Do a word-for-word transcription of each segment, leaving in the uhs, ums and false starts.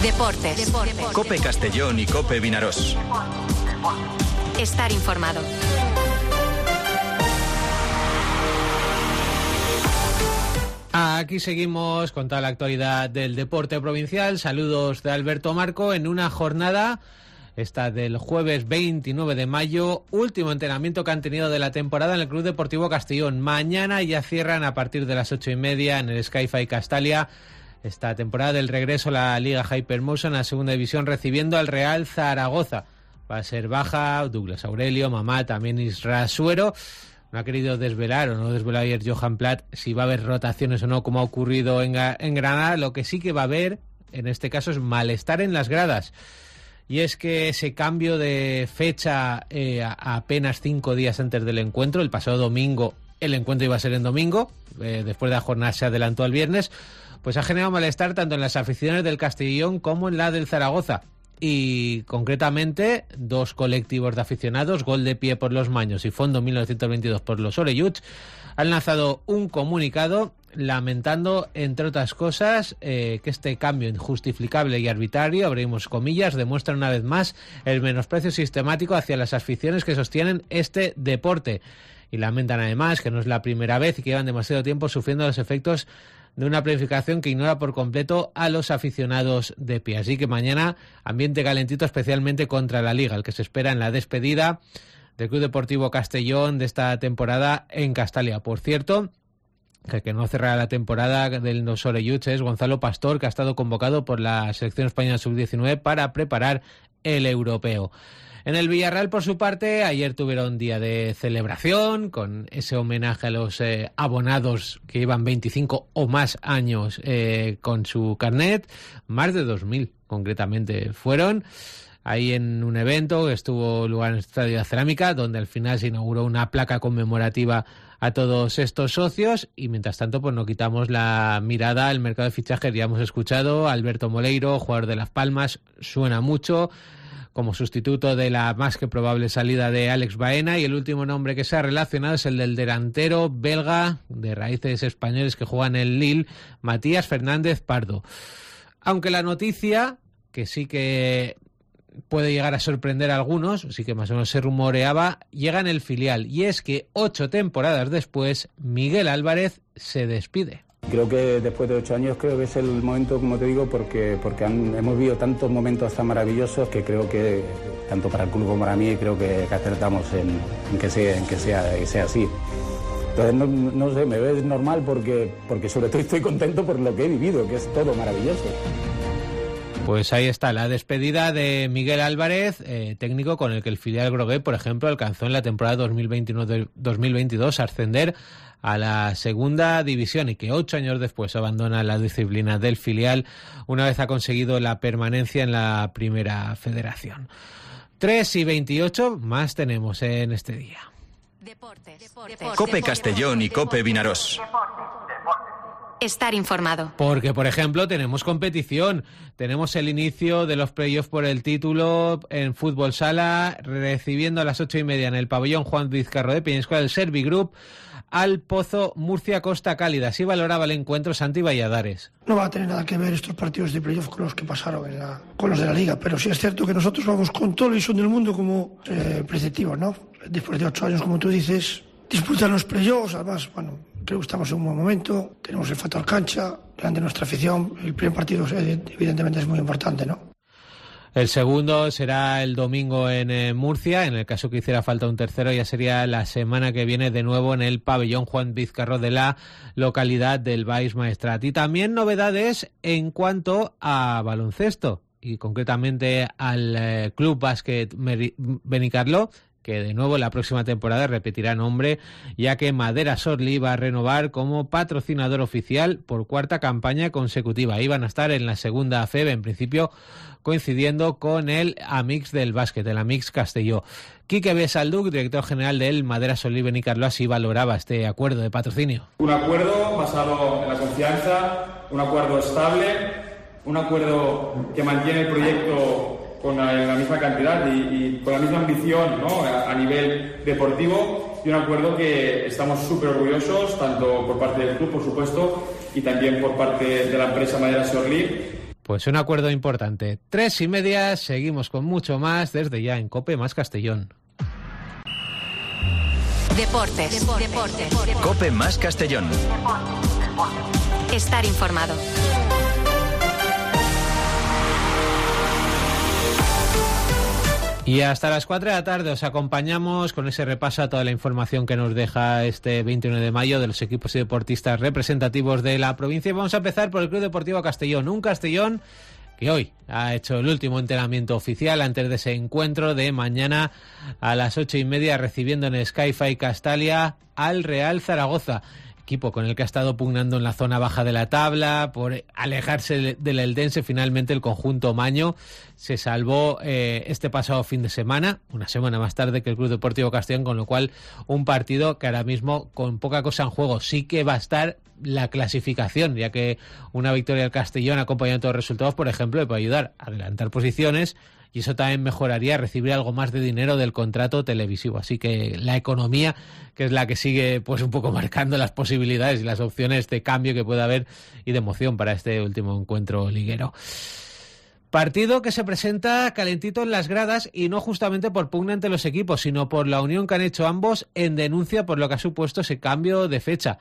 Deportes. Deportes. COPE Castellón y COPE Vinarós. Estar informado. Aquí seguimos con toda la actualidad del deporte provincial. Saludos de Alberto Marco en una jornada, esta del jueves veintinueve de mayo, último entrenamiento que han tenido de la temporada en el Club Deportivo Castellón. Mañana ya cierran a partir de las ocho y media en el Sky-Fi Castalia esta temporada del regreso a la Liga Hypermotion, a la segunda división, recibiendo al Real Zaragoza. Va a ser baja Douglas Aurelio, Mamá, también Isra Suero. No ha querido desvelar, o no desveló ayer Johan Platt, si va a haber rotaciones o no, como ha ocurrido en, en Granada. Lo que sí que va a haber, en este caso, es malestar en las gradas. Y es que ese cambio de fecha eh, a, a apenas cinco días antes del encuentro, el pasado domingo, el encuentro iba a ser en domingo, eh, después de la jornada se adelantó al viernes, pues ha generado malestar tanto en las aficiones del Castellón como en la del Zaragoza. Y concretamente dos colectivos de aficionados, Gol de Pie por los Maños y Fondo mil novecientos veintidós por los Orelluts, han lanzado un comunicado lamentando, entre otras cosas, eh, que este cambio injustificable y arbitrario, abrimos comillas, demuestra una vez más el menosprecio sistemático hacia las aficiones que sostienen este deporte. Y lamentan además que no es la primera vez y que llevan demasiado tiempo sufriendo los efectos de una planificación que ignora por completo a los aficionados de pie. Así que mañana ambiente calentito, especialmente contra la Liga, el que se espera en la despedida del Club Deportivo Castellón de esta temporada en Castalia. Por cierto, que el que no cerrará la temporada del los Orelluts es Gonzalo Pastor, que ha estado convocado por la selección española sub diecinueve para preparar el europeo. En el Villarreal, por su parte, ayer tuvieron día de celebración con ese homenaje a los eh, abonados que llevan veinticinco o más años eh, con su carnet. Más de dos mil, concretamente, fueron. Ahí en un evento que estuvo lugar en el Estadio de Cerámica, donde al final se inauguró una placa conmemorativa a todos estos socios. Y mientras tanto, pues no quitamos la mirada al mercado de fichajes. Ya hemos escuchado a Alberto Moleiro, jugador de Las Palmas, suena mucho como sustituto de la más que probable salida de Alex Baena, y el último nombre que se ha relacionado es el del delantero belga de raíces españoles que juega en el Lille, Matías Fernández Pardo. Aunque la noticia, que sí que puede llegar a sorprender a algunos, sí que más o menos se rumoreaba, llega en el filial, y es que ocho temporadas después Miguel Álvarez se despide. Creo que después de ocho años creo que es el momento, como te digo, porque porque han, hemos vivido tantos momentos tan maravillosos que creo que, tanto para el club como para mí, creo que, que acertamos en, en, que sea, en que sea, que sea así. Entonces, no, no sé, me ves normal porque, porque sobre todo estoy contento por lo que he vivido, que es todo maravilloso. Pues ahí está, la despedida de Miguel Álvarez, eh, técnico con el que el filial Groguet, por ejemplo, alcanzó en la temporada dos mil veintiuno dos mil veintidós ascender a la segunda división, y que ocho años después abandona la disciplina del filial una vez ha conseguido la permanencia en la primera federación. tres y veintiocho más tenemos en este día. Deportes. Deportes. COPE Castellón y COPE Vinarós. Estar informado. Porque, por ejemplo, tenemos competición. Tenemos el inicio de los playoffs por el título en fútbol sala, recibiendo a las ocho y media en el pabellón Juan Vizcarro de Peñíscola el Servigroup al Pozo Murcia Costa Cálida. Así valoraba el encuentro Santi Valladares. No va a tener nada que ver estos partidos de playoff con los que pasaron en la, con los de la Liga, pero sí es cierto que nosotros vamos con todo la ilusión del mundo como eh, preceptivos, ¿no? Después de ocho años, como tú dices, disputar los playoffs, además, bueno, creo que estamos en un buen momento, tenemos el factor cancha, delante de nuestra afición, el primer partido evidentemente es muy importante, ¿no? El segundo será el domingo en eh, Murcia. En el caso que hiciera falta un tercero, ya sería la semana que viene de nuevo en el pabellón Juan Vizcarro de la localidad del Baix Maestrat. Y también novedades en cuanto a baloncesto, y concretamente al eh, Club Básquet Benicarló, que de nuevo la próxima temporada repetirá nombre, ya que Madera Sorli va a renovar como patrocinador oficial por cuarta campaña consecutiva. Iban a estar en la segunda F E B, en principio coincidiendo con el Amix del básquet, el Amix Castelló. Quique Besalduc, director general del Madera Sorli Benicarló, así valoraba este acuerdo de patrocinio. Un acuerdo basado en la confianza, un acuerdo estable, un acuerdo que mantiene el proyecto con la, la misma cantidad y, y con la misma ambición, ¿no? a, a nivel deportivo, y un acuerdo que estamos súper orgullosos, tanto por parte del club, por supuesto, y también por parte de la empresa Madera Sorli. Pues un acuerdo importante. Tres y media, seguimos con mucho más desde ya en COPE más Castellón. Deportes. Deportes. Deportes. COPE más Castellón. Estar informado. Y hasta las cuatro de la tarde os acompañamos con ese repaso a toda la información que nos deja este veintiuno de mayo de los equipos y deportistas representativos de la provincia. Y vamos a empezar por el Club Deportivo Castellón, un Castellón que hoy ha hecho el último entrenamiento oficial antes de ese encuentro de mañana a las ocho y media, recibiendo en Sky-Fi Castalia al Real Zaragoza. Equipo con el que ha estado pugnando en la zona baja de la tabla por alejarse del Eldense. Finalmente el conjunto maño se salvó eh, este pasado fin de semana, una semana más tarde que el Club Deportivo Castellón, con lo cual un partido que ahora mismo con poca cosa en juego. Sí que va a estar la clasificación, ya que una victoria del Castellón acompañada de todos los resultados, por ejemplo, le puede ayudar a adelantar posiciones, y eso también mejoraría recibir algo más de dinero del contrato televisivo. Así que la economía, que es la que sigue pues un poco marcando las posibilidades y las opciones de cambio que puede haber y de emoción para este último encuentro liguero. Partido que se presenta calentito en las gradas, y no justamente por pugna entre los equipos, sino por la unión que han hecho ambos en denuncia por lo que ha supuesto ese cambio de fecha.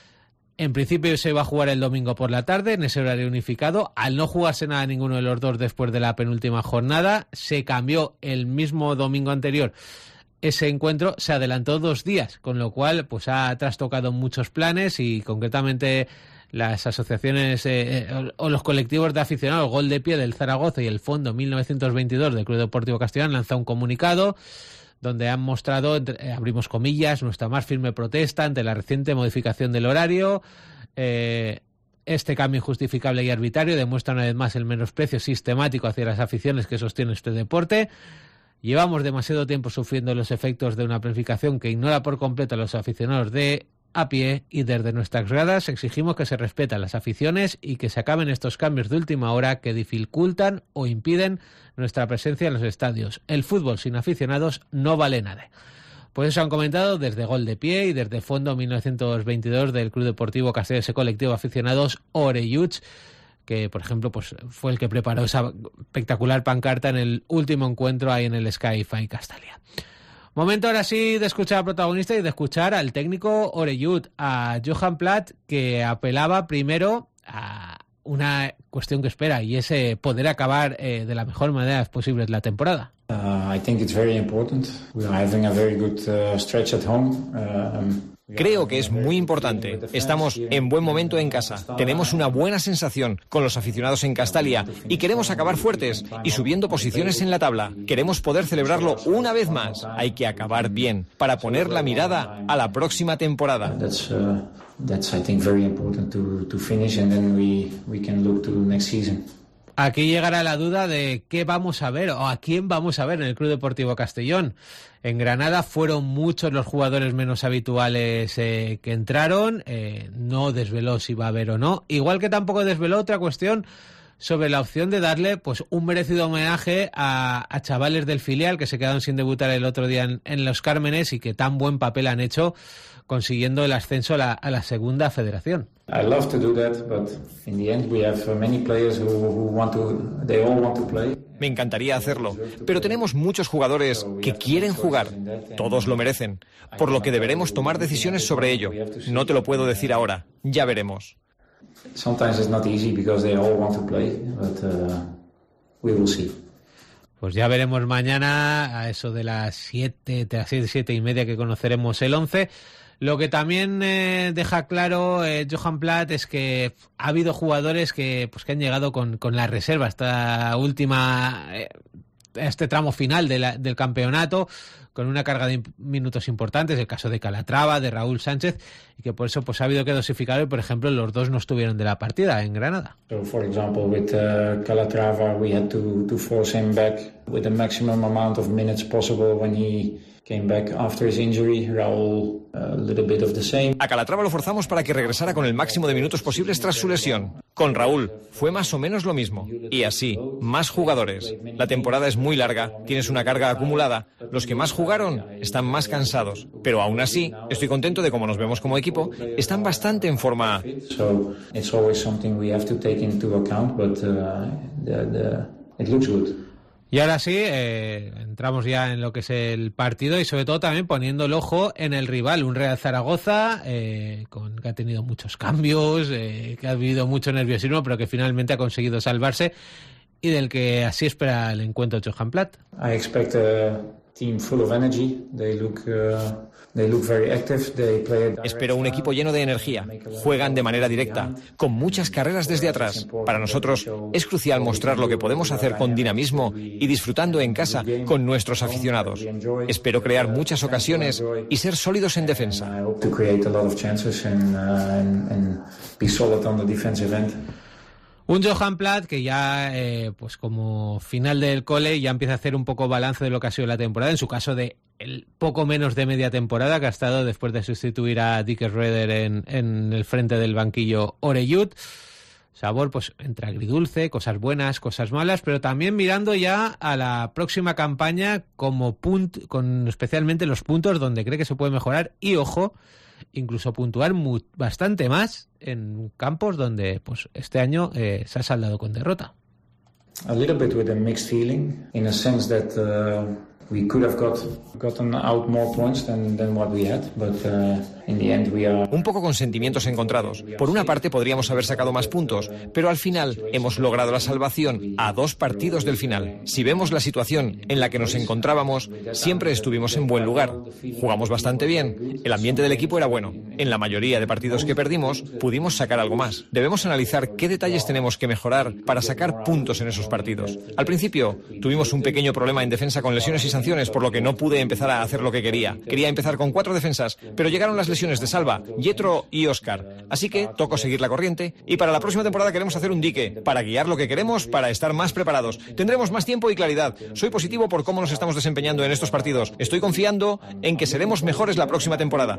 En principio se iba a jugar el domingo por la tarde en ese horario unificado. Al no jugarse nada ninguno de los dos después de la penúltima jornada, se cambió el mismo domingo anterior. Ese encuentro se adelantó dos días, con lo cual pues ha trastocado muchos planes, y concretamente las asociaciones eh, o los colectivos de aficionados Gol de Pie del Zaragoza y el Fondo mil novecientos veintidós del Club Deportivo Castellón han lanzado un comunicado donde han mostrado, eh, abrimos comillas, nuestra más firme protesta ante la reciente modificación del horario. Eh, este cambio injustificable y arbitrario demuestra una vez más el menosprecio sistemático hacia las aficiones que sostiene este deporte. Llevamos demasiado tiempo sufriendo los efectos de una planificación que ignora por completo a los aficionados de a pie, y desde nuestras gradas exigimos que se respeten las aficiones y que se acaben estos cambios de última hora que dificultan o impiden nuestra presencia en los estadios. El fútbol sin aficionados no vale nada. Pues eso han comentado desde Gol de Pie y desde Fondo mil novecientos veintidós del Club Deportivo Castellón, ese colectivo de aficionados Orelluts, que por ejemplo pues fue el que preparó esa espectacular pancarta en el último encuentro ahí en el Sky-Fi Castalia. Momento ahora sí de escuchar al protagonista y de escuchar al técnico Orellut, a Johan Platt, que apelaba primero a una cuestión que espera, y es eh, poder acabar eh, de la mejor manera posible la temporada. Uh, I think it's very important. We are having a very good uh, stretch at home. Um, Creo que es muy importante. Estamos en buen momento en casa. Tenemos una buena sensación con los aficionados en Castalia y queremos acabar fuertes y subiendo posiciones en la tabla. Queremos poder celebrarlo una vez más. Hay que acabar bien para poner la mirada a la próxima temporada. That's, uh, that's I think very important to to finish and then we we can look to next season. Aquí llegará la duda de qué vamos a ver o a quién vamos a ver en el Club Deportivo Castellón. En Granada fueron muchos los jugadores menos habituales eh, que entraron. Eh, no desveló si va a haber o no. Igual que tampoco desveló otra cuestión sobre la opción de darle pues un merecido homenaje a, a chavales del filial que se quedaron sin debutar el otro día en, en Los Cármenes y que tan buen papel han hecho consiguiendo el ascenso a la, a la segunda federación. I love to do that, but in the end we have many players who, who want to, they all want to play. Me encantaría hacerlo, pero tenemos muchos jugadores que quieren jugar. Todos lo merecen, por lo que deberemos tomar decisiones sobre ello. No te lo puedo decir ahora, ya veremos. Sometimes it's not easy because they all want to play, but uh, we will see. Pues ya veremos mañana a eso de las siete, de las siete, siete y media que conoceremos el once. Lo que también eh, deja claro eh, Johan Platt es que ha habido jugadores que pues que han llegado con, con la reserva esta última eh, este tramo final de la, del campeonato, con una carga de minutos importantes, el caso de Calatrava, de Raúl Sánchez, y que por eso pues ha habido que dosificar, y por ejemplo los dos no estuvieron de la partida en Granada. So for example with uh, Calatrava we had to to force him back with the maximum amount of minutes possible when he came back after his injury. Raúl a little bit of the same. A Calatrava lo forzamos para que regresara con el máximo de minutos posibles tras su lesión. Con Raúl fue más o menos lo mismo. Y así, más jugadores. La temporada es muy larga, tienes una carga acumulada. Los que más jugaron están más cansados, pero aún así estoy contento de cómo nos vemos como equipo. Están bastante en forma. Y ahora sí, eh, entramos ya en lo que es el partido y sobre todo también poniendo el ojo en el rival, un Real Zaragoza eh, con, que ha tenido muchos cambios, eh, que ha vivido mucho nerviosismo, pero que finalmente ha conseguido salvarse y del que así espera el encuentro Johan Platt. I expect a team full of energy. They look uh, they look very active. They play. Espero un equipo lleno de energía. Juegan de manera directa, con muchas carreras desde atrás. Para nosotros es crucial mostrar lo que podemos hacer con dinamismo y disfrutando en casa con nuestros aficionados. Espero crear muchas ocasiones y ser sólidos en defensa. Un Johan Platt que ya, eh, pues como final del cole, ya empieza a hacer un poco balance de lo que ha sido la temporada, en su caso de el poco menos de media temporada que ha estado después de sustituir a Dick Schroeder en, en el frente del banquillo Oreyud. Sabor, pues, entre agridulce, cosas buenas, cosas malas, pero también mirando ya a la próxima campaña como punto, con especialmente los puntos donde cree que se puede mejorar y, ojo, incluso puntuar muy, bastante más en campos donde pues este año eh, se ha saldado con derrota. A little bit with a mixed feeling, in a sense that uh, we could have got gotten out more points than than what we had, but uh, in the end we are. Un poco con sentimientos encontrados. Por una parte podríamos haber sacado más puntos, pero al final hemos logrado la salvación a dos partidos del final. Si vemos la situación en la que nos encontrábamos, siempre estuvimos en buen lugar. Jugamos bastante bien. El ambiente del equipo era bueno. En la mayoría de partidos que perdimos, pudimos sacar algo más. Debemos analizar qué detalles tenemos que mejorar para sacar puntos en esos partidos. Al principio tuvimos un pequeño problema en defensa con lesiones y sanciones, por lo que no pude empezar a hacer lo que quería. Quería empezar con cuatro defensas, pero llegaron las lesiones de Salva, Yetro y Óscar. Así que tocó seguir la corriente y para la próxima temporada queremos hacer un dique para guiar lo que queremos, para estar más preparados. Tendremos más tiempo y claridad. Soy positivo por cómo nos estamos desempeñando en estos partidos. Estoy confiando en que seremos mejores la próxima temporada.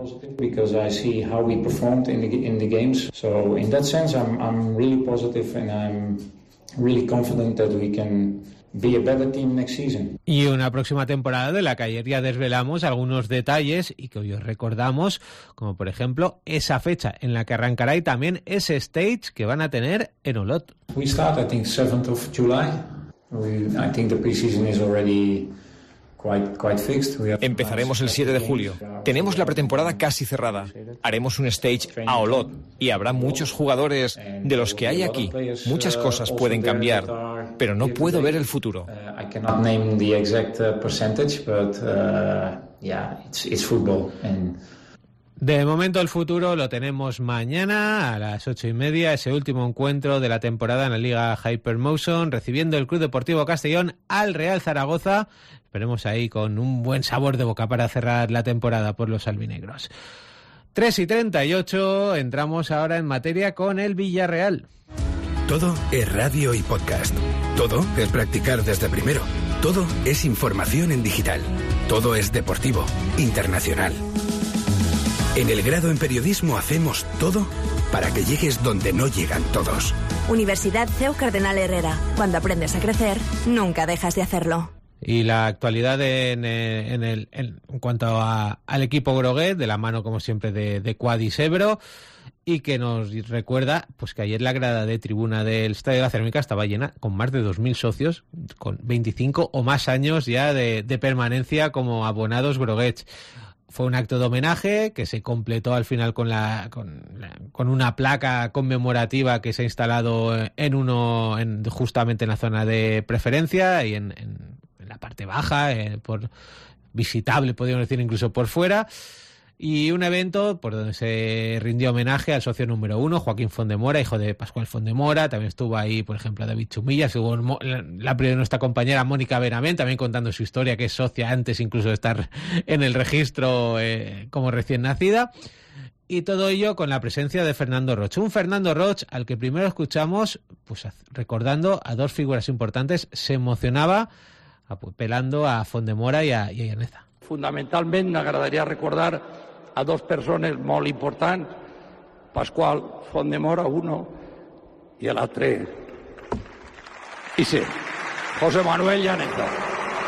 Be a better team next season. Y una próxima temporada de la que ayer ya desvelamos algunos detalles y que hoy os recordamos, como por ejemplo esa fecha en la que arrancará y también ese stage que van a tener en Olot. We start, I think, seventh of July. We, I think the pre-season is already quite, quite fixed. We have... Empezaremos el siete de julio. Tenemos la pretemporada casi cerrada. Haremos un stage a Olot y habrá muchos jugadores de los que hay aquí. Muchas cosas pueden cambiar, pero no puedo ver el futuro. I cannot name the exact percentage, but uh, yeah, it's, it's football. And... De momento el futuro lo tenemos mañana a las ocho y media, ese último encuentro de la temporada en la Liga Hypermotion, recibiendo el Club Deportivo Castellón al Real Zaragoza. Esperemos ahí con un buen sabor de boca para cerrar la temporada por los albinegros. tres y treinta y ocho, entramos ahora en materia con el Villarreal. Todo es radio y podcast. Todo es practicar desde primero. Todo es información en digital. Todo es deportivo, internacional. En el grado en periodismo hacemos todo para que llegues donde no llegan todos. Universidad C E U Cardenal Herrera. Cuando aprendes a crecer, nunca dejas de hacerlo. Y la actualidad en, en, el, en, en cuanto a, al equipo groguet, de la mano como siempre de, de Quadi Sebro, y que nos recuerda pues que ayer la grada de tribuna del Estadio de la Cerámica estaba llena con más de dos mil socios, con veinticinco o más años ya de, de permanencia como abonados groguets. Fue un acto de homenaje que se completó al final con la con, la, con una placa conmemorativa que se ha instalado en uno en, justamente en la zona de preferencia y en, en, en la parte baja, eh, por visitable, podríamos decir, incluso por fuera. Y un evento por donde se rindió homenaje al socio número uno, Joaquín Fondemora, hijo de Pascual Fondemora. También estuvo ahí, por ejemplo, David Chumilla, estuvo la primera nuestra compañera Mónica Benavent, también contando su historia, que es socia antes incluso de estar en el registro eh, como recién nacida. Y todo ello con la presencia de Fernando Roch. Un Fernando Roch al que primero escuchamos, pues recordando a dos figuras importantes, se emocionaba apelando a Fondemora y a, y a Llaneza. Fundamentalment m'agradaria recordar a dos persones molt importants, Pasqual Fondemora, uno, i l'altre, i sí, José Manuel Llaneza.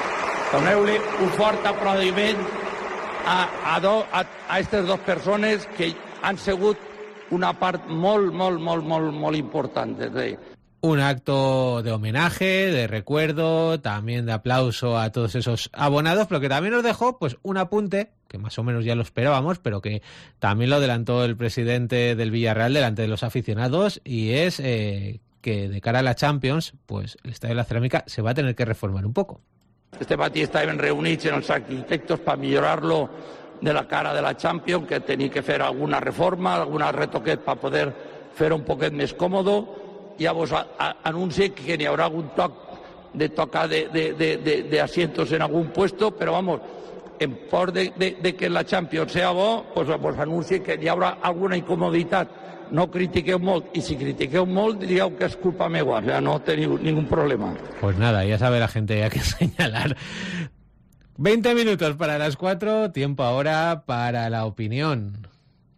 Doneu-li un fort aplaudiment a, a, do, a, a aquestes dues persones que han sigut una part molt, molt, molt, molt, molt important. De... Un acto de homenaje, de recuerdo, también de aplauso a todos esos abonados, pero que también nos dejó pues un apunte, que más o menos ya lo esperábamos, pero que también lo adelantó el presidente del Villarreal delante de los aficionados, y es eh, que de cara a la Champions, pues el Estadio de la Cerámica se va a tener que reformar un poco. Este matí estàvem reunits en els arquitectos per millorar-lo de la cara de la Champions, que tenia que fer alguna reforma, alguna retoquet per poder fer un poquet més còmodo. Ja vos anuncio que n'hi haurà algun toc de tocar de, de, de, de, de asientos en algun puesto, però vamos, en por de, de, de que la Champions sea bo, pues vos anuncio que hi haurà alguna incomoditat. No critiqueu molt, i si critiqueu molt diríeu que és culpa meva, o sea, no teniu ningún problema. Pues nada, ya sabe la gente a qué señalar. veinte minutos para las cuatro, tiempo ahora para la opinión.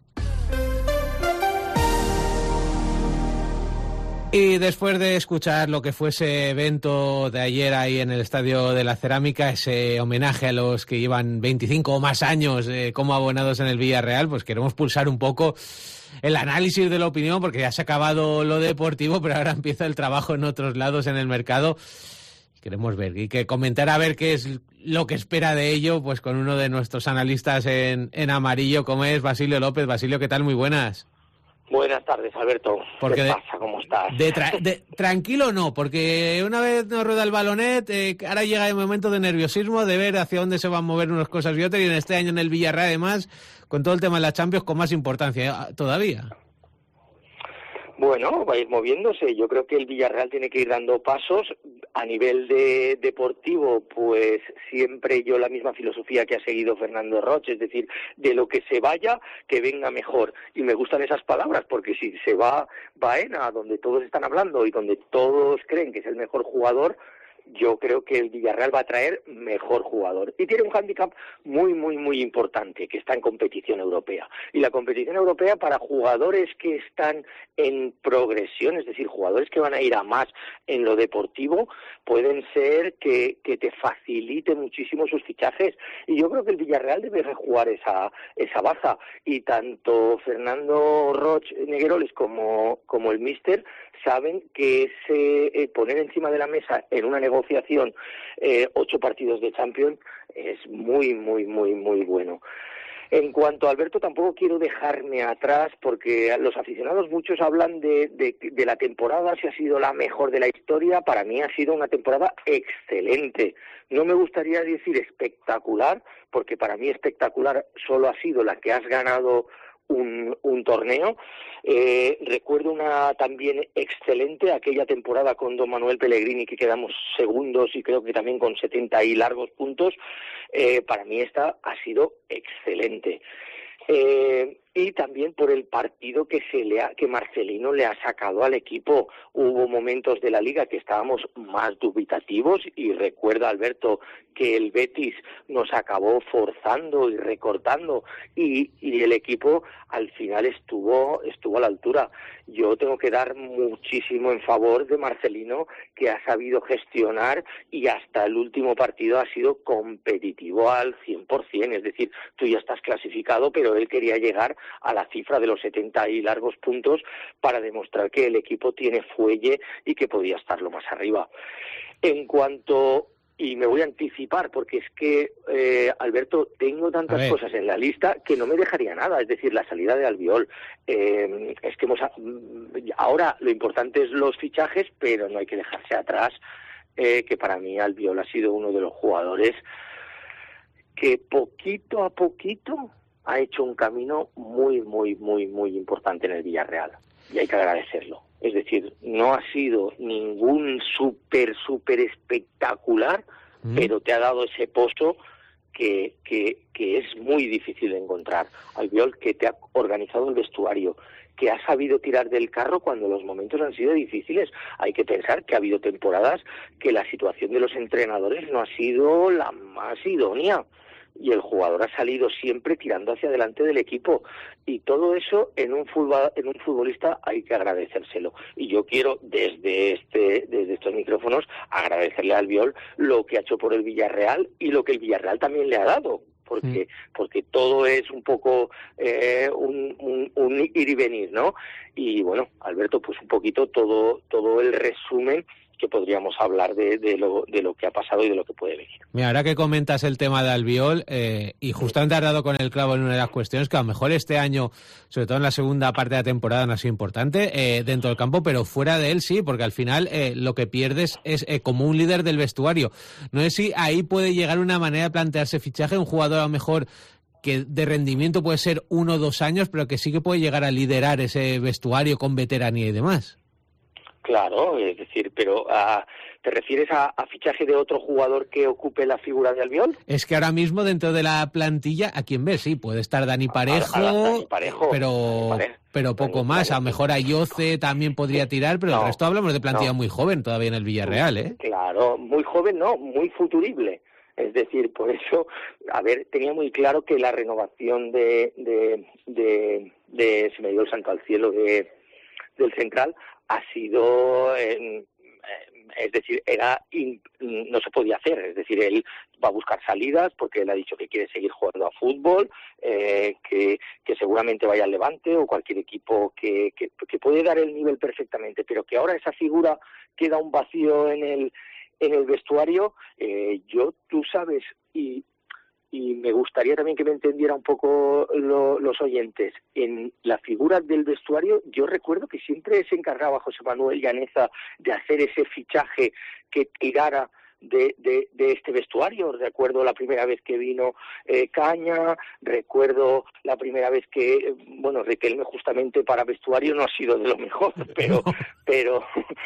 Y después de escuchar lo que fue ese evento de ayer ahí en el Estadio de la Cerámica, ese homenaje a los que llevan veinticinco o más años eh, como abonados en el Villarreal, pues queremos pulsar un poco el análisis de la opinión, porque ya se ha acabado lo deportivo, pero ahora empieza el trabajo en otros lados en el mercado. Queremos ver y que comentar a ver qué es lo que espera de ello, pues con uno de nuestros analistas en, en amarillo, como es Basilio López. Basilio, ¿qué tal? Muy buenas. Buenas tardes, Alberto. Porque ¿Qué de, pasa? ¿Cómo estás? De tra de, tranquilo no, porque una vez nos rueda el balonet, eh, ahora llega el momento de nerviosismo, de ver hacia dónde se van a mover unas cosas y otras, y en este año en el Villarreal, además, con todo el tema de la Champions, con más importancia ¿eh? todavía. Bueno, va a ir moviéndose. Yo creo que el Villarreal tiene que ir dando pasos. A nivel de deportivo, pues siempre yo la misma filosofía que ha seguido Fernando Roche, es decir, de lo que se vaya, que venga mejor. Y me gustan esas palabras, porque si se va Baena, donde todos están hablando y donde todos creen que es el mejor jugador, yo creo que el Villarreal va a traer mejor jugador. Y tiene un hándicap muy, muy, muy importante, que está en competición europea. Y la competición europea para jugadores que están en progresión, es decir, jugadores que van a ir a más en lo deportivo, pueden ser que, que te facilite muchísimo sus fichajes. Y yo creo que el Villarreal debe rejugar esa, esa baza. Y tanto Fernando Roche Negueroles como, como el míster saben que ese eh, poner encima de la mesa en una negociación eh, ocho partidos de Champions es muy, muy, muy, muy bueno. En cuanto a Alberto, tampoco quiero dejarme atrás, porque los aficionados muchos hablan de, de, de la temporada, si ha sido la mejor de la historia. Para mí ha sido una temporada excelente. No me gustaría decir espectacular, porque para mí espectacular solo ha sido la que has ganado Un, un torneo. Eh, recuerdo una también excelente, aquella temporada con don Manuel Pellegrini, que quedamos segundos y creo que también con setenta y largos puntos. Eh, para mí esta ha sido excelente. Eh, y también por el partido que se le ha, que Marcelino le ha sacado al equipo. Hubo momentos de la Liga que estábamos más dubitativos, y recuerda, Alberto, que el Betis nos acabó forzando y recortando, y, y el equipo al final estuvo estuvo a la altura. Yo tengo que dar muchísimo en favor de Marcelino, que ha sabido gestionar, y hasta el último partido ha sido competitivo al cien por ciento. Es decir, tú ya estás clasificado, pero él quería llegar a la cifra de los setenta y largos puntos para demostrar que el equipo tiene fuelle y que podía estar lo más arriba. En cuanto... Y me voy a anticipar, porque es que, eh, Alberto, tengo tantas cosas en la lista que no me dejaría nada. Es decir, la salida de Albiol. Eh, es que hemos, ahora lo importante es los fichajes, pero no hay que dejarse atrás, eh, que para mí Albiol ha sido uno de los jugadores que poquito a poquito ha hecho un camino muy, muy, muy, muy importante en el Villarreal. Y hay que agradecerlo. Es decir, no ha sido ningún súper, súper espectacular, mm. pero te ha dado ese pozo que, que, que es muy difícil de encontrar. Albiol, que te ha organizado el vestuario, que ha sabido tirar del carro cuando los momentos han sido difíciles. Hay que pensar que ha habido temporadas que la situación de los entrenadores no ha sido la más idónea. y el jugador ha salido siempre tirando hacia adelante del equipo, y todo eso en un fútbol, en un futbolista hay que agradecérselo. Y yo quiero desde este desde estos micrófonos agradecerle al Albiol lo que ha hecho por el Villarreal y lo que el Villarreal también le ha dado, porque porque todo es un poco eh, un, un, un ir y venir, ¿no? Y bueno, Alberto, pues un poquito todo todo el resumen que podríamos hablar de, de, lo, de lo que ha pasado y de lo que puede venir. Mira, ahora que comentas el tema de Albiol, eh, y justamente has dado con el clavo en una de las cuestiones que a lo mejor este año, sobre todo en la segunda parte de la temporada, no ha sido importante eh, dentro del campo, pero fuera de él sí, porque al final eh, lo que pierdes es eh, como un líder del vestuario. No sé si ahí puede llegar una manera de plantearse fichaje, un jugador a lo mejor que de rendimiento puede ser uno o dos años, pero que sí que puede llegar a liderar ese vestuario con veteranía y demás. Claro, es decir, pero uh, ¿te refieres a, a fichaje de otro jugador que ocupe la figura de Albiol? Es que ahora mismo dentro de la plantilla, ¿a quién ves? Sí, puede estar Dani Parejo, a, a Dani Parejo pero, Dani Parejo, pero poco Dani más. Parejo. A lo mejor Ayoce también podría tirar, pero no, el resto hablamos de plantilla no. muy joven todavía en el Villarreal, ¿eh? Claro, muy joven no, muy futurible. Es decir, por eso, a ver, tenía muy claro que la renovación de, de, de, de se me dio el santo al cielo, de, del central, ha sido, eh, es decir, era in, no se podía hacer, es decir, él va a buscar salidas porque él ha dicho que quiere seguir jugando a fútbol, eh, que, que seguramente vaya al Levante o cualquier equipo que, que, que puede dar el nivel perfectamente, pero que ahora esa figura queda un vacío en el en el vestuario. eh, yo, tú sabes, y y me gustaría también que me entendiera un poco lo, los oyentes. En la figura del vestuario, yo recuerdo que siempre se encargaba José Manuel Llaneza de hacer ese fichaje que tirara de, de, de este vestuario. Recuerdo la primera vez que vino eh, Caña, recuerdo la primera vez que, bueno, Riquelme justamente para vestuario no ha sido de lo mejor, pero pero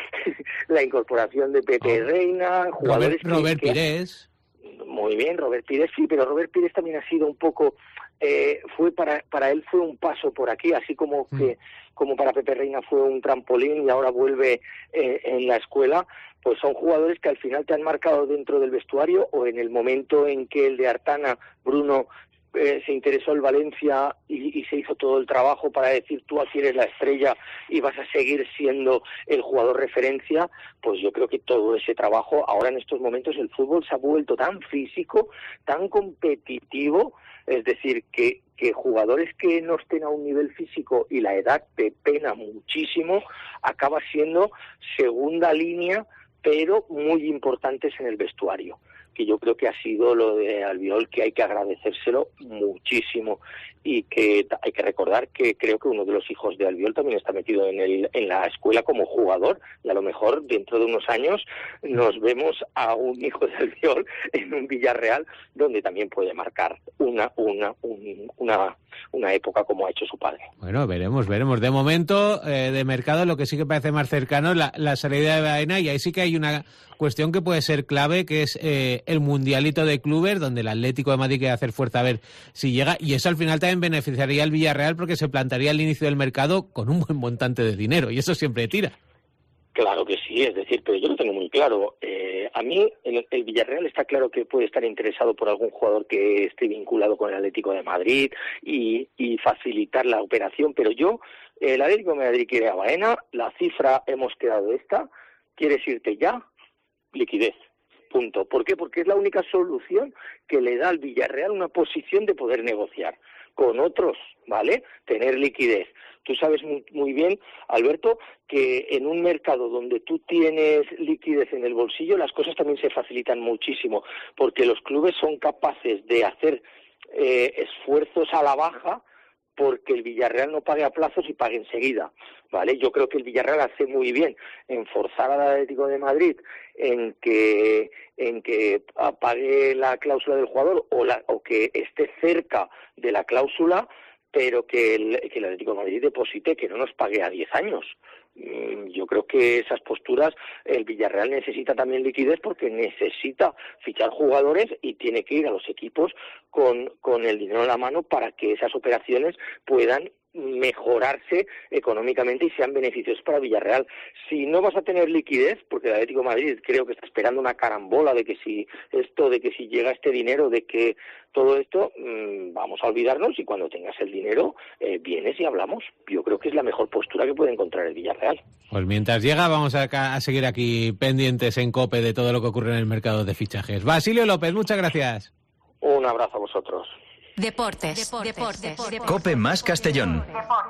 la incorporación de Pepe oh. Reina, jugadores... Robert, Robert que, Pires... Muy bien, Robert Pires sí, pero Robert Pires también ha sido un poco, eh, fue para para él fue un paso por aquí, así como mm. que como para Pepe Reina fue un trampolín y ahora vuelve eh, en la escuela. Pues son jugadores que al final te han marcado dentro del vestuario, o en el momento en que el de Artana, Bruno, eh, se interesó el Valencia y, y se hizo todo el trabajo para decir tú aquí eres la estrella y vas a seguir siendo el jugador referencia. Pues yo creo que todo ese trabajo, ahora en estos momentos el fútbol se ha vuelto tan físico, tan competitivo, es decir, que, que jugadores que no estén a un nivel físico y la edad te pena muchísimo, acaba siendo segunda línea, pero muy importantes en el vestuario, que yo creo que ha sido lo de Albiol, que hay que agradecérselo muchísimo, y que hay que recordar que creo que uno de los hijos de Albiol también está metido en el en la escuela como jugador, y a lo mejor dentro de unos años nos vemos a un hijo de Albiol en un Villarreal donde también puede marcar una una un, una una época como ha hecho su padre. Bueno, veremos, veremos. De momento, eh, de mercado, lo que sí que parece más cercano es la, la salida de Baena, y ahí sí que hay una cuestión que puede ser clave, que es eh, el mundialito de clubes, donde el Atlético de Madrid quiere hacer fuerza a ver si llega, y eso al final también beneficiaría al Villarreal porque se plantaría al inicio del mercado con un buen montante de dinero, y eso siempre tira. Claro que sí, es decir, pero yo lo tengo muy claro. Eh, a mí el, el Villarreal está claro que puede estar interesado por algún jugador que esté vinculado con el Atlético de Madrid y, y facilitar la operación, pero yo, el Atlético de Madrid quiere a Baena, la cifra hemos quedado esta, ¿quieres irte ya? Liquidez. Punto. ¿Por qué? Porque es la única solución que le da al Villarreal una posición de poder negociar con otros, ¿vale? Tener liquidez. Tú sabes muy, muy bien, Alberto, que en un mercado donde tú tienes liquidez en el bolsillo, las cosas también se facilitan muchísimo, porque los clubes son capaces de hacer eh, esfuerzos a la baja porque el Villarreal no pague a plazos y pague enseguida, ¿vale? Yo creo que el Villarreal hace muy bien en forzar al Atlético de Madrid en que en que pague la cláusula del jugador o, la, o que esté cerca de la cláusula, pero que el, que el Atlético de Madrid deposite, que no nos pague a diez años. Yo creo que esas posturas, el Villarreal necesita también liquidez porque necesita fichar jugadores y tiene que ir a los equipos con, con el dinero en la mano para que esas operaciones puedan mejorarse económicamente y sean beneficios para Villarreal. Si no vas a tener liquidez, porque el Atlético de Madrid creo que está esperando una carambola de que si esto, de que si llega este dinero, de que todo esto, mmm, vamos a olvidarnos, y cuando tengas el dinero, eh, vienes y hablamos. Yo creo que es la mejor postura que puede encontrar el Villarreal. Pues mientras llega, vamos a, a seguir aquí pendientes en COPE de todo lo que ocurre en el mercado de fichajes. Basilio López, muchas gracias. Un abrazo a vosotros. Deportes, deportes, deportes, deportes. COPE más Castellón.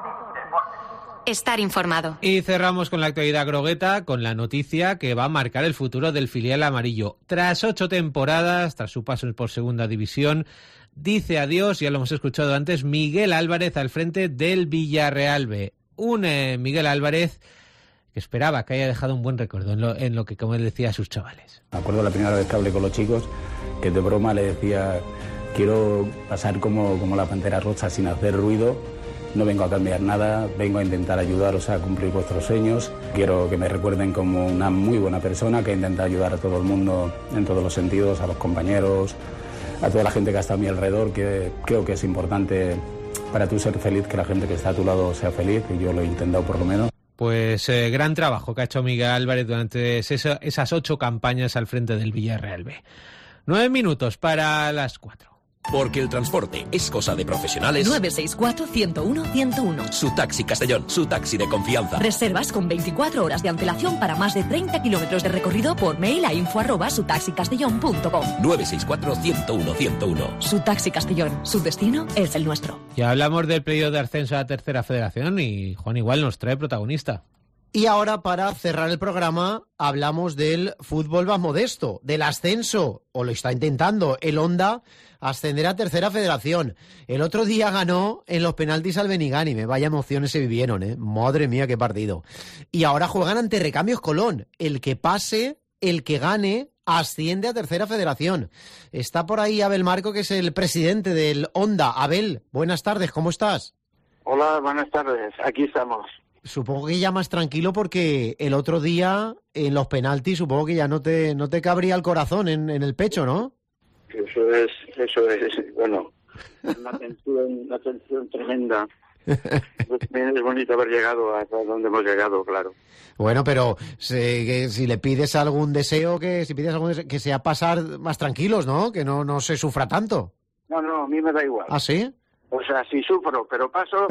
Estar informado. Y cerramos con la actualidad grogueta, con la noticia que va a marcar el futuro del filial amarillo. Tras ocho temporadas, tras su paso por segunda división, dice adiós, ya lo hemos escuchado antes, Miguel Álvarez al frente del Villarreal B. Un eh, Miguel Álvarez que esperaba que haya dejado un buen recuerdo en lo, en lo que, como él decía, a sus chavales. Me acuerdo la primera vez que hablé con los chicos, que de broma le decía: quiero pasar como, como la Pantera Rosa sin hacer ruido, no vengo a cambiar nada, vengo a intentar ayudaros a cumplir vuestros sueños, quiero que me recuerden como una muy buena persona que intenta ayudar a todo el mundo en todos los sentidos, a los compañeros, a toda la gente que está a mi alrededor, que creo que es importante para tú ser feliz, que la gente que está a tu lado sea feliz, y yo lo he intentado por lo menos. Pues eh, gran trabajo que ha hecho Miguel Álvarez durante esa, esas ocho campañas al frente del Villarreal B. Nueve minutos para las cuatro. Porque el transporte es cosa de profesionales. nueve seis cuatro, uno cero uno, uno cero uno. Su Taxi Castellón, su taxi de confianza. Reservas con veinticuatro horas de antelación para más de treinta kilómetros de recorrido por mail a info arroba sutaxicastellón punto com. nueve seis cuatro, uno cero uno, uno cero uno. Su Taxi Castellón, su destino es el nuestro. Ya hablamos del periodo de ascenso a la tercera federación y Juan igual nos trae protagonista. Y ahora, para cerrar el programa, hablamos del fútbol más modesto, del ascenso, o lo está intentando, el Honda ascender a tercera federación. El otro día ganó en los penaltis al Benigánime, vaya emociones se vivieron, ¿eh? Madre mía, qué partido. Y ahora juegan ante Recambios Colón, el que pase, el que gane, asciende a tercera federación. Está por ahí Abel Marco, que es el presidente del Honda. Abel, buenas tardes, ¿cómo estás? Hola, buenas tardes, aquí estamos. Supongo que ya más tranquilo porque el otro día en los penaltis supongo que ya no te no te cabría el corazón en, en el pecho, ¿no? Eso es, eso es, bueno, una tensión, una tensión tremenda. Pues también es bonito haber llegado hasta donde hemos llegado, claro. Bueno, pero si, que, si le pides algún deseo, que si pides algún deseo, que sea pasar más tranquilos, ¿no? Que no, no se sufra tanto. No, no, a mí me da igual. ¿Ah, sí? O sea, sí sufro, pero paso.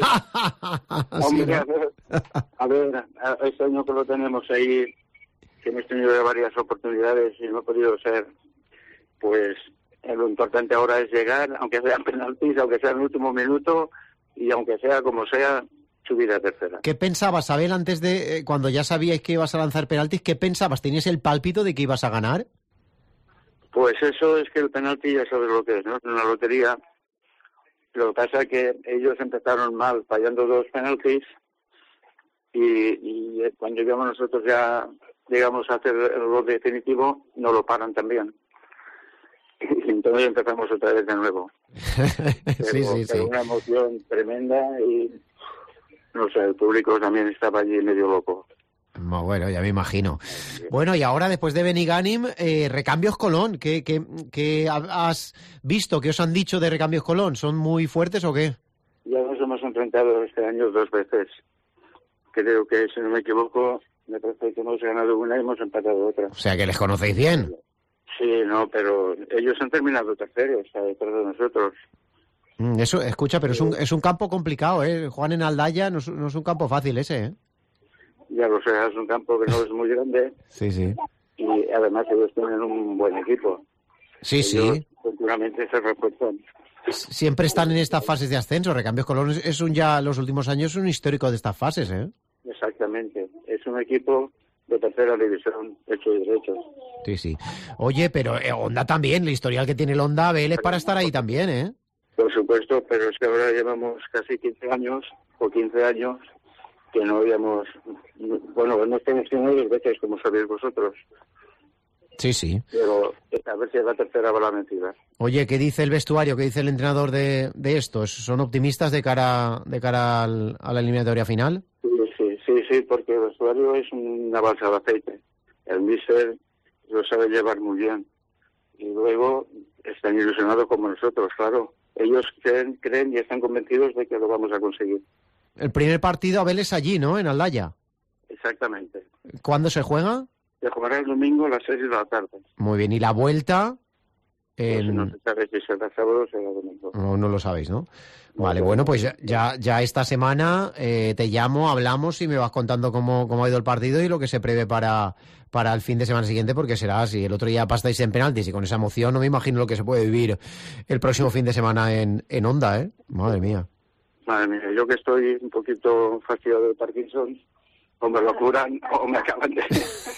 Hombre, a ver, a ver, este año que lo tenemos ahí, que hemos tenido varias oportunidades y no ha podido ser, pues lo importante ahora es llegar, aunque sean penaltis, aunque sea en el último minuto y aunque sea como sea, subir a tercera. ¿Qué pensabas, Abel, antes de, eh, cuando ya sabíais que ibas a lanzar penaltis, qué pensabas? ¿Tenías el pálpito de que ibas a ganar? Pues eso es que el penalti ya sabes lo que es, ¿no? Es una lotería. Lo que pasa es que ellos empezaron mal, fallando dos penaltis, y, y cuando llegamos nosotros ya llegamos a hacer el gol definitivo, no lo paran también. Y entonces empezamos otra vez de nuevo. Pero, sí, sí, pero sí. Una emoción tremenda y, no sé, el público también estaba allí medio loco. Bueno, ya me imagino. Bueno, y ahora después de Benigànim, eh, Recambios Colón, ¿qué, qué, qué has visto? ¿Qué os han dicho de Recambios Colón? ¿Son muy fuertes o qué? Ya nos hemos enfrentado este año dos veces. Creo que, si no me equivoco, me parece que hemos ganado una y hemos empatado otra. O sea, que les conocéis bien. Sí, no, pero ellos han terminado terceros, a detrás de nosotros. Mm, Eso, escucha, pero es un, es un campo complicado, ¿eh? Juan en Aldaya no es, no es un campo fácil ese, ¿eh? Ya lo sé, es un campo que no es muy grande. Sí, sí. Y además ellos tienen un buen equipo. Sí, ellos sí. Continuamente se refuerzan. Siempre están en estas fases de ascenso. Recambios Colón es, es un ya, los últimos años, un histórico de estas fases, ¿eh? Exactamente. Es un equipo de tercera división, hecho y derecho. Sí, sí. Oye, pero eh, Honda también, el historial que tiene el Honda, Abel, es para estar ahí también, ¿eh? Por supuesto, pero es que ahora llevamos casi quince años, o quince años, que no habíamos... Bueno, hemos tenido dos veces, como sabéis vosotros. Sí, sí. Pero a ver si la tercera va la vencida. Oye, ¿qué dice el vestuario? ¿Qué dice el entrenador de, de estos? ¿Son optimistas de cara de cara al, a la eliminatoria final? Sí, sí, sí, sí, porque el vestuario es una balsa de aceite. El míster lo sabe llevar muy bien. Y luego están ilusionados como nosotros, claro. ellos creen, creen y están convencidos de que lo vamos a conseguir. El primer partido, Abel, es allí, ¿no? En Aldaya. Exactamente. ¿Cuándo se juega? Se jugará el domingo a las seis de la tarde. Muy bien, ¿y la vuelta? En... Pues no se sabe si será sábado o será domingo. No, no lo sabéis, ¿no? Vale, bueno, pues ya, ya, ya esta semana eh, te llamo, hablamos y me vas contando cómo, cómo ha ido el partido y lo que se prevé para, para el fin de semana siguiente, porque será así. El otro día pasáis en penaltis y con esa emoción no me imagino lo que se puede vivir el próximo fin de semana en, en Onda, ¿eh? Madre mía. Madre mía, yo que estoy un poquito fastidiado de Parkinson, o me lo curan o me acaban de...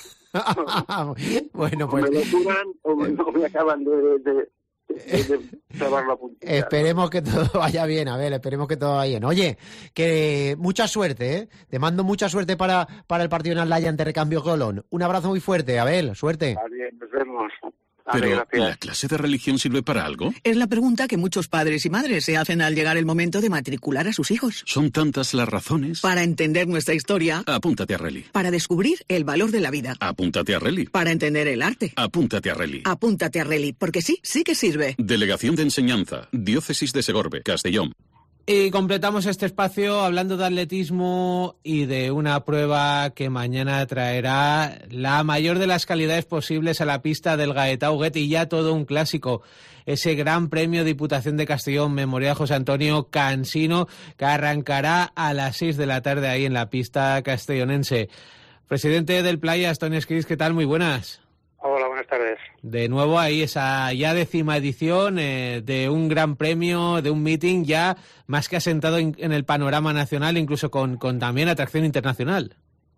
Bueno, pues... O me lo curan o me, o me acaban de... de... de, de clavar la puntilla. Esperemos que todo vaya bien, a ver, esperemos que todo vaya bien. Oye, que mucha suerte, ¿eh? Te mando mucha suerte para, para el partido en Aldaya ante Recambio Colón. Un abrazo muy fuerte, Abel, suerte. Vale, nos vemos. Pero, ¿la clase de religión sirve para algo? Es la pregunta que muchos padres y madres se hacen al llegar el momento de matricular a sus hijos. ¿Son tantas las razones? Para entender nuestra historia. Apúntate a Reli. Para descubrir el valor de la vida. Apúntate a Reli. Para entender el arte. Apúntate a Reli. Apúntate a Reli, porque sí, sí que sirve. Delegación de Enseñanza, Diócesis de Segorbe, Castellón. Y completamos este espacio hablando de atletismo y de una prueba que mañana traerá la mayor de las calidades posibles a la pista del Gaetao Huguet y ya todo un clásico. Ese Gran Premio Diputación de Castellón Memorial José Antonio Cansino que arrancará a las seis de la tarde ahí en la pista castellonense. Presidente del Playas, Toni Escrits, ¿qué tal? Muy buenas. Hola, buenas tardes. De nuevo ahí esa ya décima edición eh, de un gran premio, de un meeting ya más que asentado en, en el panorama nacional, incluso con, con también atracción internacional.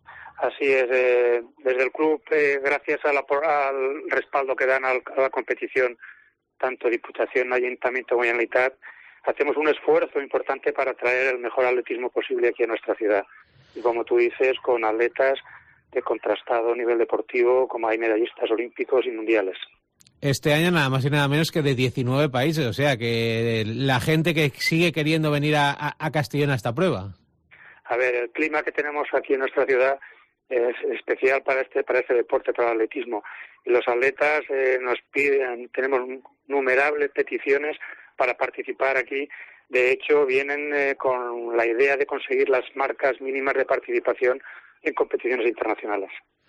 Así es, eh, desde el club, eh, gracias a la, al respaldo que dan al, a la competición, tanto Diputación, Ayuntamiento como Generalitat, hacemos un esfuerzo importante para traer el mejor atletismo posible aquí a nuestra ciudad. Y como tú dices, con atletas de contrastado nivel deportivo, como hay medallistas olímpicos y mundiales. Este año nada más y nada menos que de diecinueve países, o sea que la gente que sigue queriendo venir a, a, a Castellón a esta prueba. A ver, el clima que tenemos aquí en nuestra ciudad es especial para este para este deporte, para el atletismo. Y los atletas eh, nos piden, tenemos innumerables peticiones para participar aquí. De hecho, vienen eh, con la idea de conseguir las marcas mínimas de participación en competiciones internacionales.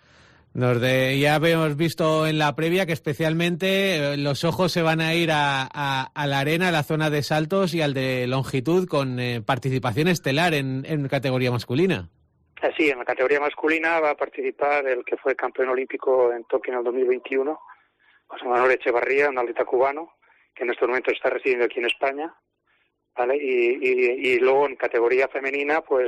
Nos de, ya hemos visto en la previa que especialmente eh, los ojos se van a ir a, a, a la arena, a la zona de saltos y al de longitud con eh, participación estelar en, en categoría masculina. Sí, en la categoría masculina va a participar el que fue campeón olímpico en Tokio en el dos mil veintiuno, José Manuel Echevarría, un atleta cubano que en estos momentos está residiendo aquí en España, ¿vale? Y, y, y luego en categoría femenina, pues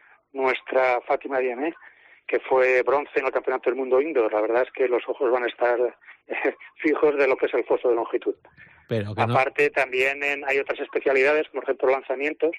nuestra Fátima Diamé, que fue bronce en el Campeonato del Mundo Indoor. La verdad es que los ojos van a estar eh, fijos de lo que es el foso de longitud. Pero que Aparte, no... también en, hay otras especialidades, como por ejemplo lanzamientos,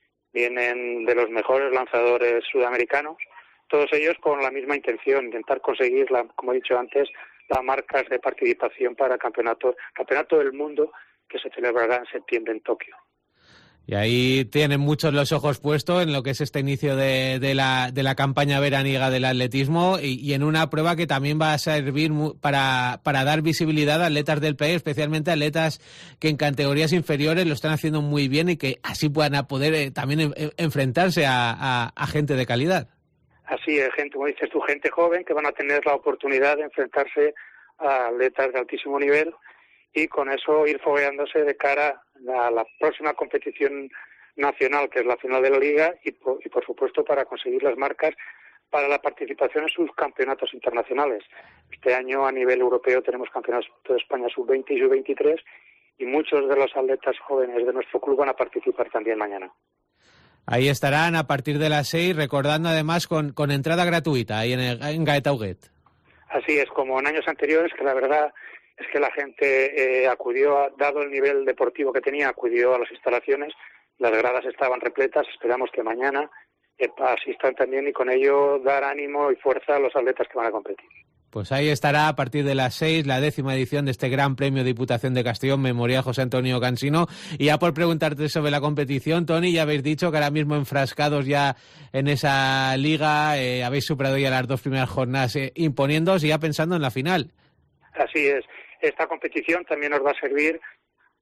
vienen de los mejores lanzadores sudamericanos, todos ellos con la misma intención, intentar conseguir, la, como he dicho antes, las marcas de participación para el campeonato, campeonato del mundo que se celebrará en septiembre en Tokio. Y ahí tienen muchos los ojos puestos en lo que es este inicio de, de, la, de la campaña veraniega del atletismo y, y en una prueba que también va a servir para, para dar visibilidad a atletas del país, especialmente atletas que en categorías inferiores lo están haciendo muy bien y que así puedan poder eh, también en, en, enfrentarse a, a, a gente de calidad. Así es, gente, como dices tú, gente joven que van a tener la oportunidad de enfrentarse a atletas de altísimo nivel y con eso ir fogueándose de cara a la próxima competición nacional, que es la final de la Liga, y por, y por supuesto para conseguir las marcas para la participación en sus campeonatos internacionales. Este año a nivel europeo tenemos campeonatos de España sub veinte y sub veintitrés y muchos de los atletas jóvenes de nuestro club van a participar también mañana. Ahí estarán a partir de las seis, recordando además con, con entrada gratuita ahí en, el, en Gaetao Huguet. Así es, como en años anteriores, que la verdad es que la gente eh, acudió, dado el nivel deportivo que tenía, acudió a las instalaciones, las gradas estaban repletas, esperamos que mañana eh, asistan también y con ello dar ánimo y fuerza a los atletas que van a competir. Pues ahí estará a partir de las seis la décima edición de este Gran Premio Diputación de Castellón, Memorial José Antonio Cansino. Y ya por preguntarte sobre la competición, Toni, ya habéis dicho que ahora mismo enfrascados ya en esa liga, eh, habéis superado ya las dos primeras jornadas eh, imponiéndoos y ya pensando en la final. Así es. Esta competición también nos va a servir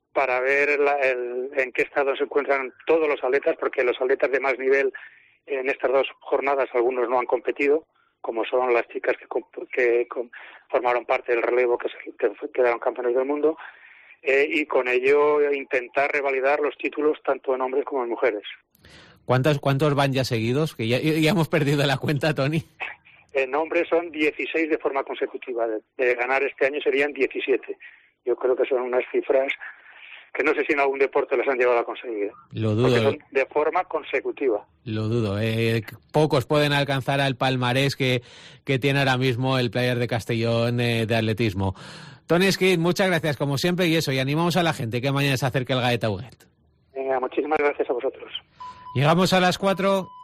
para ver la, el, en qué estado se encuentran todos los atletas, porque los atletas de más nivel en estas dos jornadas algunos no han competido, como son las chicas que, que formaron parte del relevo, que, se, que quedaron campeones del mundo, eh, y con ello intentar revalidar los títulos tanto en hombres como en mujeres. ¿Cuántos, cuántos van ya seguidos? Que ya, ya hemos perdido la cuenta, Tony. En hombres son dieciséis de forma consecutiva. De, de ganar este año serían diecisiete. Yo creo que son unas cifras que no sé si en algún deporte las han llegado a conseguir. Lo dudo. Porque son de forma consecutiva. Lo dudo. Eh, pocos pueden alcanzar al palmarés que, que tiene ahora mismo el player de Castellón eh, de atletismo. Tony Skid, muchas gracias como siempre y eso, y animamos a la gente que mañana se acerque al Gaeta Huguet. Venga, muchísimas gracias a vosotros. Llegamos a las cuatro.